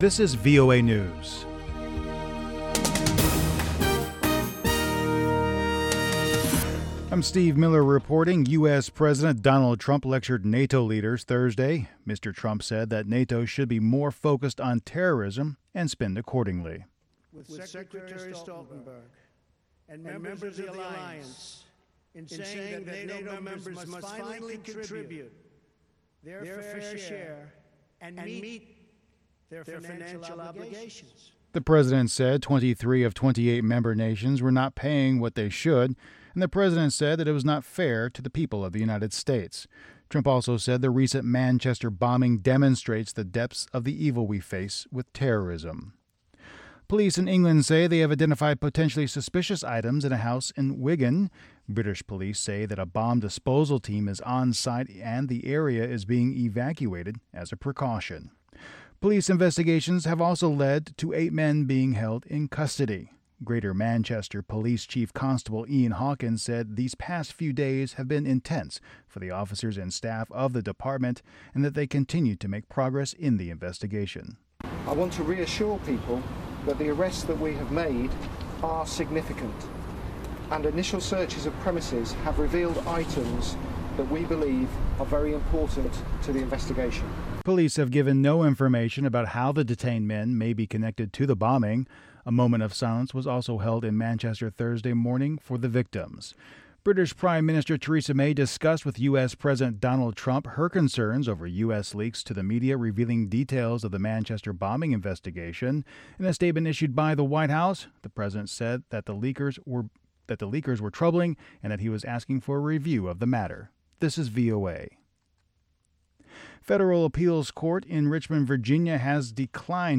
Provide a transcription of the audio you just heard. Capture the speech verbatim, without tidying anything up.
This is V O A News. I'm Steve Miller reporting. U S. President Donald Trump lectured NATO leaders Thursday. Mister Trump said that NATO should be more focused on terrorism and spend accordingly. With, With Secretary, Secretary Stoltenberg and members, and members of the Alliance in saying, saying that NATO members must finally contribute their, their fair share and meet their, their financial, financial obligations. The president said twenty-three of twenty-eight member nations were not paying what they should, and the president said that it was not fair to the people of the United States. Trump also said the recent Manchester bombing demonstrates the depths of the evil we face with terrorism. Police in England say they have identified potentially suspicious items in a house in Wigan. British police say that a bomb disposal team is on site and the area is being evacuated as a precaution. Police investigations have also led to eight men being held in custody. Greater Manchester Police Chief Constable Ian Hawkins said these past few days have been intense for the officers and staff of the department and that they continue to make progress in the investigation. I want to reassure people that the arrests that we have made are significant, and initial searches of premises have revealed items that we believe are very important to the investigation. Police have given no information about how the detained men may be connected to the bombing. A moment of silence was also held in Manchester Thursday morning for the victims. British Prime Minister Theresa May discussed with U S. President Donald Trump her concerns over U S leaks to the media revealing details of the Manchester bombing investigation. In a statement issued by the White House, the president said that the leakers were that the leakers were troubling and that he was asking for a review of the matter. This is V O A. Federal Appeals Court in Richmond, Virginia has declined